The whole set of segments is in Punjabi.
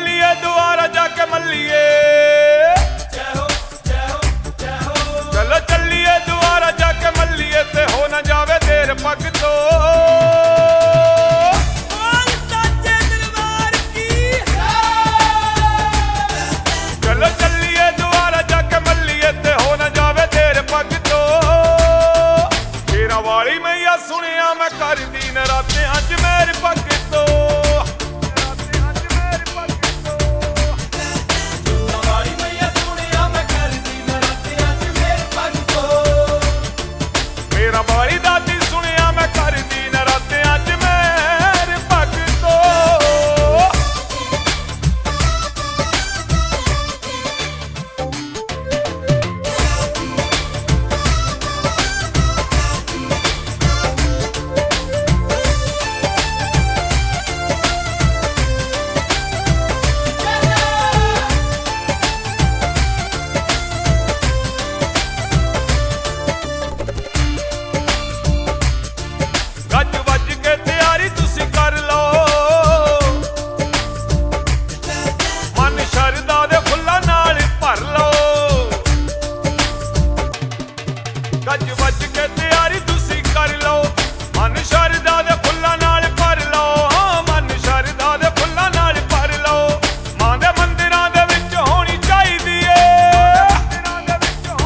ਚੱਲੀਏ ਦੁਆਰਾ ਜਾ ਕੇ ਮੱਲੀਏ ਜੈ ਹੋ ਜੈ ਹੋ ਜੈ ਹੋ। ਚਲੋ ਚੱਲੀਏ ਦੁਆਰਾ ਜਾ ਕੇ ਮੱਲੀਏ ਤੇ ਹੋ ਨਾ ਜਾਵੇ ਦੇਰ ਪੱਗ ਤੋਂ ਸੁਣਿਆ ਮੈਂ ਕਰਦੀ ਨਰਾਤਿਆਂ 'ਚ ਮੇਰੀ ਪੱਗ ਤੋਂ ਵਾਲੀ ਮਈਆ ਸੁਣਿਆ ਮੈਂ ਕਰਦੀ ਨਰਾਤਿਆਂ 'ਚ ਮੇਰੀ ਪੱਗ ਤੋਂ ਮੇਰਾ ਵਾਲੀ ਦਾਦੀ ਸੁਣਿਆ ਮੈਂ ਕਰਦੀ ਨਰਾਤਿਆਂ 'ਚ ਮੇਰੀ ਪੱਗ ਤੋਂ ਗੱਜ ਵੱਜ ਕੇ ਤਿਆਰੀ ਤੁਸੀਂ ਕਰ ਲਓ ਮਨ ਸ਼ਰਧਾ ਦੇ ਫੁੱਲਾਂ ਨਾਲ ਭਰ ਲਓ ਗੱਜ ਵੱਜ ਕੇ ਤਿਆਰੀ ਤੁਸੀਂ ਕਰ ਲਓ ਮਨ ਸ਼ਰਧਾ ਦੇ ਫੁੱਲਾਂ ਨਾਲ ਭਰ ਲਓ ਮਨ ਸ਼ਰਧਾ ਦੇ ਫੁੱਲਾਂ ਨਾਲ ਭਰ ਲਓ ਮਾਂ ਦੇ ਮੰਦਿਰਾਂ ਦੇ ਵਿੱਚ ਹੋਣੀ ਚਾਹੀਦੀ ਏ ਮਾਂ ਦੇ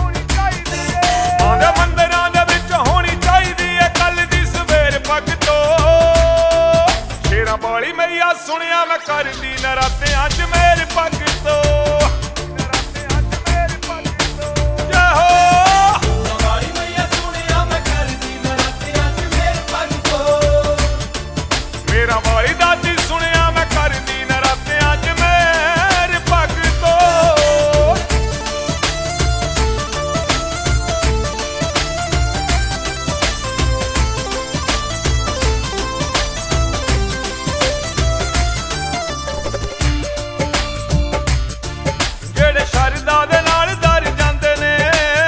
ਮੰਦਿਰਾਂ ਦੇ ਵਿੱਚ ਹੋਣੀ ਚਾਹੀਦੀ ਏ ਕੱਲ ਦੀ ਸਵੇਰ ਪੱਗ ਤੋਂ ਸ਼ੇਰਾਂ ਵਾਲੀ ਮਈਆ ਸੁਣਿਆ ਮੈਂ ਕਰਦੀ ਨਰਾਤਿਆਂ 'ਚ ਮੇਰੀ ਪੱਗ ਤੋਂ ਜੈ ਹੋ ਵਾਲੀ ਮਈਆ ਸੁਣਿਆ ਮੈਂ ਕਰਦੀ ਨਰਾਤਿਆਂ 'ਚ ਮੇਰੀ ਪੱਗ ਤੋਂ ਮੇਰਾ ਵਾਲੀ ਦਾਦੀ ਸੁਣਿਆ ਮੈਂ ਕਰਦੀ ਨਰਾਤਿਆਂ 'ਚ ਮੇਰੀ ਪੱਗ ਤੋਂ ਜਿਹੜੇ ਸ਼ਰਧਾ ਦੇ ਨਾਲ ਦਰ ਜਾਂਦੇ ਨੇ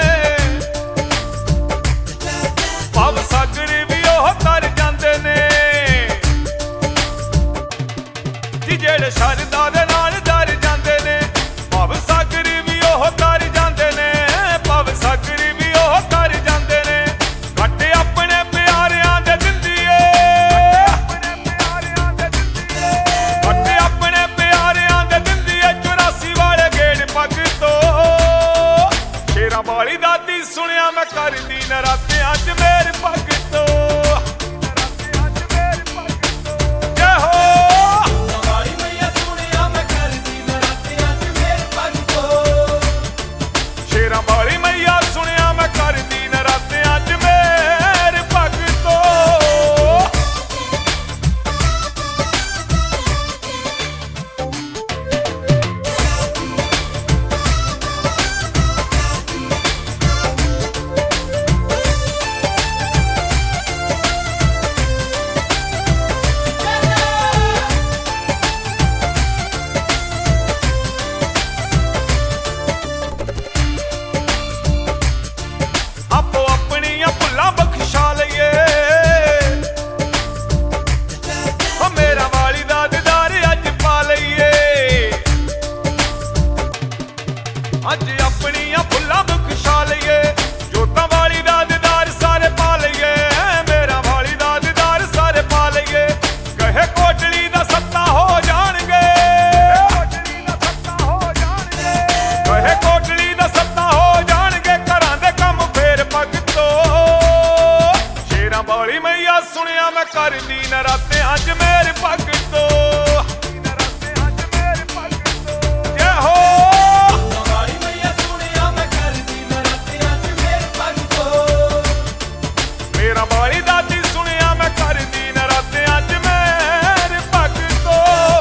ਭਵ ਸਾਗਰ ਵੀ ਉਹ ਤਰ ਜਾਂਦੇ ਨੇ ਜੀ ਜਿਹੜੇ ਸ਼ਰਧਾ ਦੇ ਨਾਲ ਦਰ ਜਾਂਦੇ ਨੇ ਭਵ ਸਾਗਰ ਵੀ ਉਹ ਤਰ ਜਾਂਦੇ ਨੇ ਭਵ ਸਾਗਰ ਵੀ ਉਹ ਤਰ ਜਾਂਦੇ ਨੇ ਘੱਟ ਆਪਣੇ ਪਿਆਰਿਆਂ ਦੇ ਦਿੰਦੀ ਏ ਘੱਟ ਆਪਣੇ ਪਿਆਰਿਆਂ ਦੇ ਦਿੰਦੀ ਏ 84 ਵਾਲੇ ਗੇੜ ਪੱਗ ਤੋਂ ਸ਼ੇਰਾਂ ਵਾਲੀ ਦਾਦੀ ਸੁਣਿਆ ਮੈਂ ਕਰਦੀ ਨਰਾਤਿਆਂ 'ਚ ਮੇਰੀ ਪੱਗ ਤੋਂ ਜੈ ਹੋ ਵਾਲੀ ਮਈਆ ਸੁਣਿਆ ਮੈਂ ਕਰਦੀ ਨਰਾਤਿਆਂ 'ਚ ਮੇਰੀ ਪੱਗ ਤੋਂ ਸ਼ੇਰਾਂ ਵਾਲੀ ਮਈਆ ਸੁਣਿਆ ਮੈਂ ਕਰਦੀ ਨਰਾਤਿਆਂ 'ਚ ਮੇਰੀ ਪੱਗ ਤੋਂ ਆਪੋ ਆਪਣੀਆਂ ਭੁੱਲਾਂ ਬਖਸ਼ਾ ਲਈਏ ਓ ਮੇਰਾ ਵਾਲੀ ਦਾ ਦੀਦਾਰ ਅੱਜ ਪਾ ਲਈਏ ਅੱਜ ਆਪਣੀਆਂ ਭੁੱਲਾਂ ਬਖਸ਼ਾ ਲਈਏ ਜੋਤਾਂ ਵਾਲੀ ਦਾ ਦੀਦਾਰ ਸਾਰੇ ਪਾ ਲਈਏ ਮੇਰਾ ਵਾਲੀ ਦਾ ਦੀਦਾਰ ਸਾਰੇ ਪਾ ਲਈਏ ਕਹੇ ਕੋਟਲੀ ਦਾ ਸੱਤਾ ਹੋ ਜਾਣਗੇ ਕਹੇ ਕੋਟਲੀ ਦਾ ਸੱਤਾ ਹੋ ਜਾਣਗੇ ਘਰਾਂ ਦੇ ਕੰਮ ਫੇਰ ਪੱਗ ਤੋਂ ਸ਼ੇਰਾਂ ਵਾਲੀ ਮਈਆ ਸੁਣਿਆ ਮੈਂ ਕਰਦੀ ਨਰਾਤਿਆਂ 'ਚ ਮੇਰੀ ਪੱਗ ਤੋਂ ਜੈ ਹੋ ਵਾਲੀ ਮਈਆ ਸੁਣਿਆ ਮੈਂ ਕਰਦੀ ਨਰਾਤਿਆਂ 'ਚ ਮੇਰੀ ਪੱਗ ਤੋਂ ਮੇਰਾ ਵਾਲੀ ਦਾਦੀ ਸੁਣਿਆ ਮੈਂ ਕਰਦੀ ਨਰਾਤਿਆਂ 'ਚ ਮੇਰੀ ਪੱਗ ਤੋਂ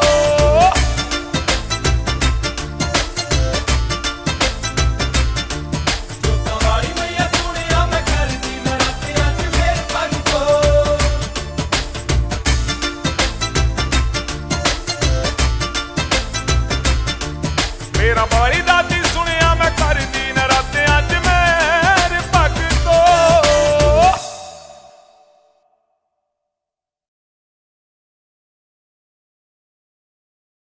ਵਾਲੀ ਮਈਆ ਸੁਣਿਆ ਮੈਂ ਕਰਦੀ ਨਰਾਤਿਆਂ 'ਚ ਮੇਰੀ ਪੱਗ ਤੋਂ ਮੇਰਾ ਵਾਲੀ ਦਾਦੀ